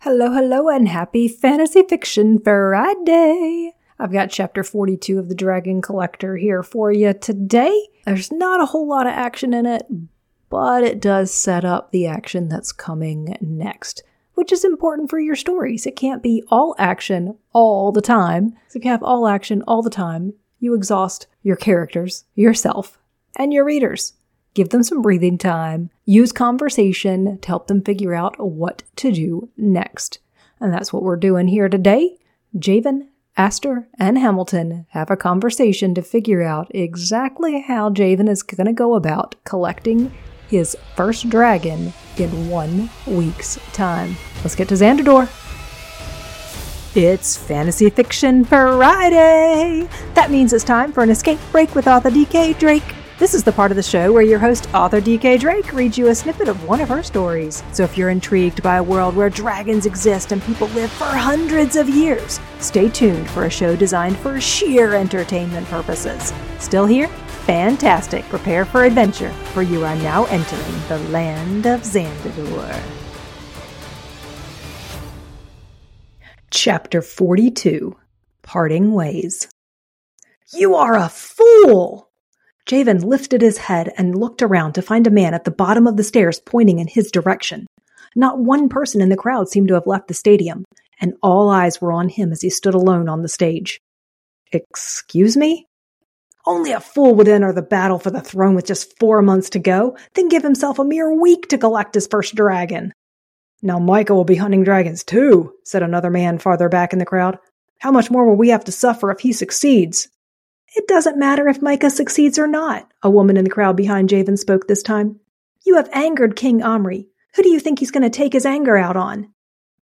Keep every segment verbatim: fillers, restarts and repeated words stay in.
Hello, hello, and happy Fantasy Fiction Friday! I've got chapter forty-two of The Dragon Collector here for you today. There's not a whole lot of action in it, but it does set up the action that's coming next, which is important for your stories. It can't be all action all the time. So if you have all action all the time, you exhaust your characters, yourself, and your readers. Give them some breathing time. Use conversation to help them figure out what to do next. And that's what we're doing here today. Javen, Aster, and Hamilton have a conversation to figure out exactly how Javen is going to go about collecting his first dragon in one week's time. Let's get to Xandador. It's Fantasy Fiction Friday! That means it's time for an escape break with author D K Drake. This is the part of the show where your host, author D K Drake, reads you a snippet of one of her stories. So if you're intrigued by a world where dragons exist and people live for hundreds of years, stay tuned for a show designed for sheer entertainment purposes. Still here? Fantastic. Prepare for adventure, for you are now entering the land of Xandador. Chapter forty-two, Parting Ways. You are a fool! Javen lifted his head and looked around to find a man at the bottom of the stairs pointing in his direction. Not one person in the crowd seemed to have left the stadium, and all eyes were on him as he stood alone on the stage. Excuse me? Only a fool would enter the battle for the throne with just four months to go, then give himself a mere week to collect his first dragon. Now Micah will be hunting dragons too, said another man farther back in the crowd. How much more will we have to suffer if he succeeds? It doesn't matter if Micah succeeds or not, a woman in the crowd behind Javen spoke this time. You have angered King Omri. Who do you think he's going to take his anger out on?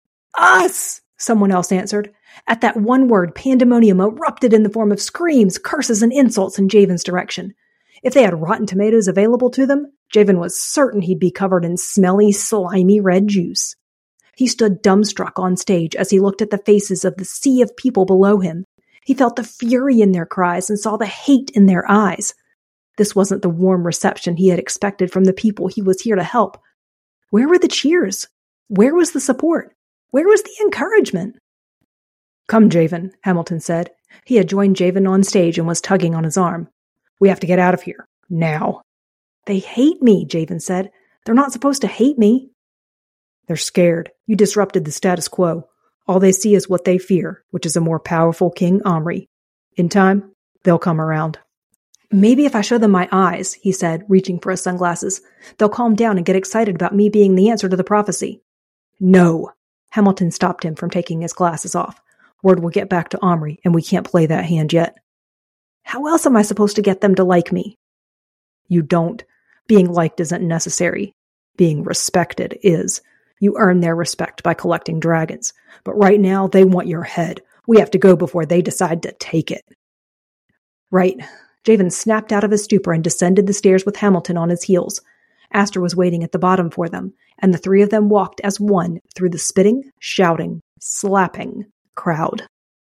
Us, someone else answered. At that one word, pandemonium erupted in the form of screams, curses, and insults in Javen's direction. If they had rotten tomatoes available to them, Javen was certain he'd be covered in smelly, slimy red juice. He stood dumbstruck on stage as he looked at the faces of the sea of people below him. He felt the fury in their cries and saw the hate in their eyes. This wasn't the warm reception he had expected from the people he was here to help. Where were the cheers? Where was the support? Where was the encouragement? Come, Javen, Hamilton said. He had joined Javen on stage and was tugging on his arm. We have to get out of here. Now. They hate me, Javen said. They're not supposed to hate me. They're scared. You disrupted the status quo. All they see is what they fear, which is a more powerful King Omri. In time, they'll come around. Maybe if I show them my eyes, he said, reaching for his sunglasses, they'll calm down and get excited about me being the answer to the prophecy. No. Hamilton stopped him from taking his glasses off. Word will get back to Omri, and we can't play that hand yet. How else am I supposed to get them to like me? You don't. Being liked isn't necessary. Being respected is. You earn their respect by collecting dragons. But right now, they want your head. We have to go before they decide to take it. Right. Javen snapped out of his stupor and descended the stairs with Hamilton on his heels. Aster was waiting at the bottom for them, and the three of them walked as one through the spitting, shouting, slapping crowd.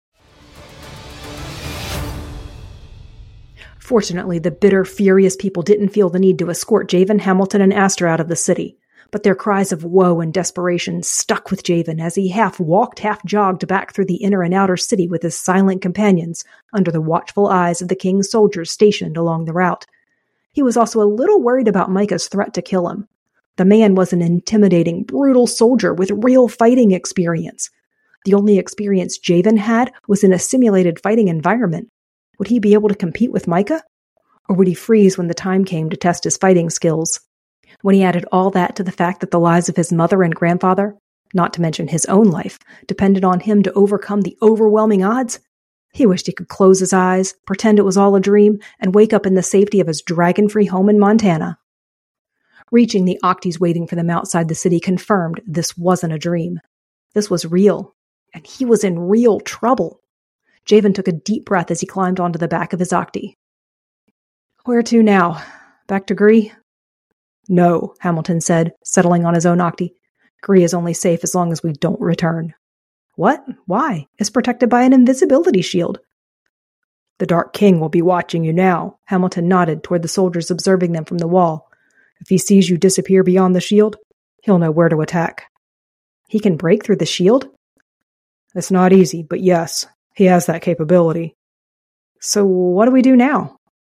Fortunately, the bitter, furious people didn't feel the need to escort Javen, Hamilton, and Aster out of the city. But their cries of woe and desperation stuck with Javen as he half walked, half jogged back through the inner and outer city with his silent companions under the watchful eyes of the king's soldiers stationed along the route. He was also a little worried about Micah's threat to kill him. The man was an intimidating, brutal soldier with real fighting experience. The only experience Javen had was in a simulated fighting environment. Would he be able to compete with Micah? Or would he freeze when the time came to test his fighting skills? When he added all that to the fact that the lives of his mother and grandfather, not to mention his own life, depended on him to overcome the overwhelming odds, he wished he could close his eyes, pretend it was all a dream, and wake up in the safety of his dragon-free home in Montana. Reaching the Octis waiting for them outside the city confirmed this wasn't a dream. This was real, and he was in real trouble. Javen took a deep breath as he climbed onto the back of his Octi. Where to now? Back to Gree? No, Hamilton said, settling on his own Octi. Gree is only safe as long as we don't return. What? Why? It's protected by an invisibility shield. The Dark King will be watching you now. Hamilton nodded toward the soldiers observing them from the wall. If he sees you disappear beyond the shield, he'll know where to attack. He can break through the shield? It's not easy, but yes, he has that capability. So what do we do now?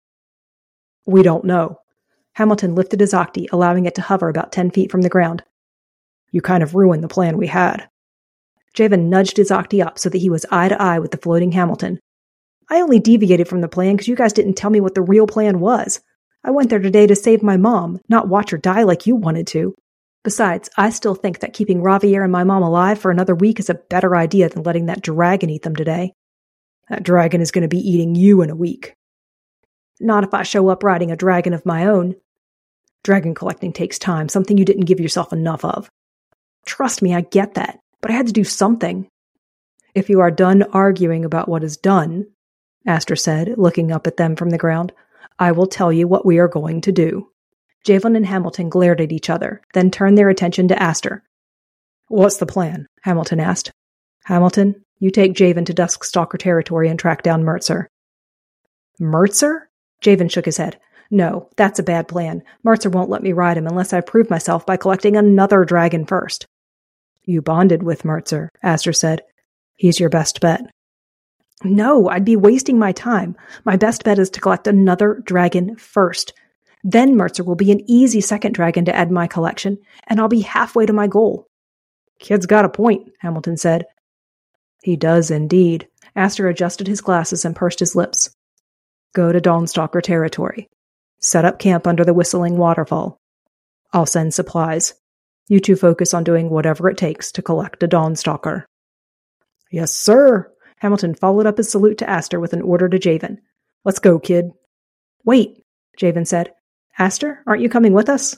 We don't know. Hamilton lifted his Octi, allowing it to hover about ten feet from the ground. You kind of ruined the plan we had. Javen nudged his Octi up so that he was eye to eye with the floating Hamilton. I only deviated from the plan because you guys didn't tell me what the real plan was. I went there today to save my mom, not watch her die like you wanted to. Besides, I still think that keeping Ravier and my mom alive for another week is a better idea than letting that dragon eat them today. That dragon is going to be eating you in a week. Not if I show up riding a dragon of my own. Dragon collecting takes time, something you didn't give yourself enough of. Trust me, I get that, but I had to do something. If you are done arguing about what is done, Aster said, looking up at them from the ground, I will tell you what we are going to do. Javelin and Hamilton glared at each other, then turned their attention to Aster. What's the plan? Hamilton asked. Hamilton, you take Javen to Duskstalker territory and track down Mertzer. Mertzer? Javen shook his head. No, that's a bad plan. Mertzer won't let me ride him unless I prove myself by collecting another dragon first. You bonded with Mertzer, Aster said. He's your best bet. No, I'd be wasting my time. My best bet is to collect another dragon first. Then Mertzer will be an easy second dragon to add to my collection, and I'll be halfway to my goal. Kid's got a point, Hamilton said. He does indeed. Aster adjusted his glasses and pursed his lips. Go to Dawnstalker territory. Set up camp under the Whistling Waterfall. I'll send supplies. You two focus on doing whatever it takes to collect a Dawnstalker. Yes, sir. Hamilton followed up his salute to Aster with an order to Javen. Let's go, kid. Wait, Javen said. Aster, aren't you coming with us?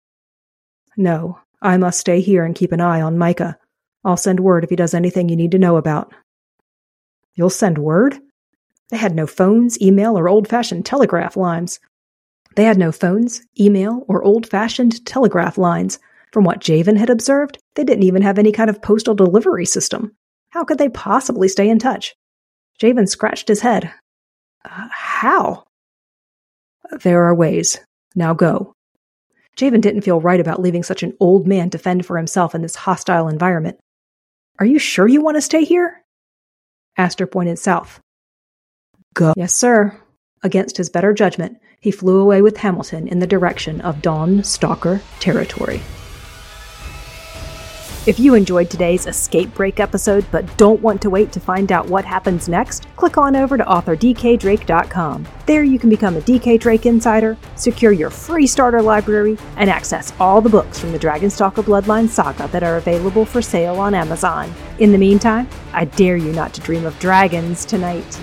No, I must stay here and keep an eye on Micah. I'll send word if he does anything you need to know about. You'll send word? They had no phones, email, or old-fashioned telegraph lines. They had no phones, email, or old-fashioned telegraph lines. From what Javen had observed, they didn't even have any kind of postal delivery system. How could they possibly stay in touch? Javen scratched his head. Uh, how? There are ways. Now go. Javen didn't feel right about leaving such an old man to fend for himself in this hostile environment. Are you sure you want to stay here? Aster pointed south. Go. Yes, sir. Against his better judgment, he flew away with Hamilton in the direction of Dawnstalker territory. If you enjoyed today's Escape Break episode but don't want to wait to find out what happens next, click on over to author d k drake dot com. There you can become a D K Drake Insider, secure your free starter library, and access all the books from the Dragonstalker Bloodline saga that are available for sale on Amazon. In the meantime, I dare you not to dream of dragons tonight.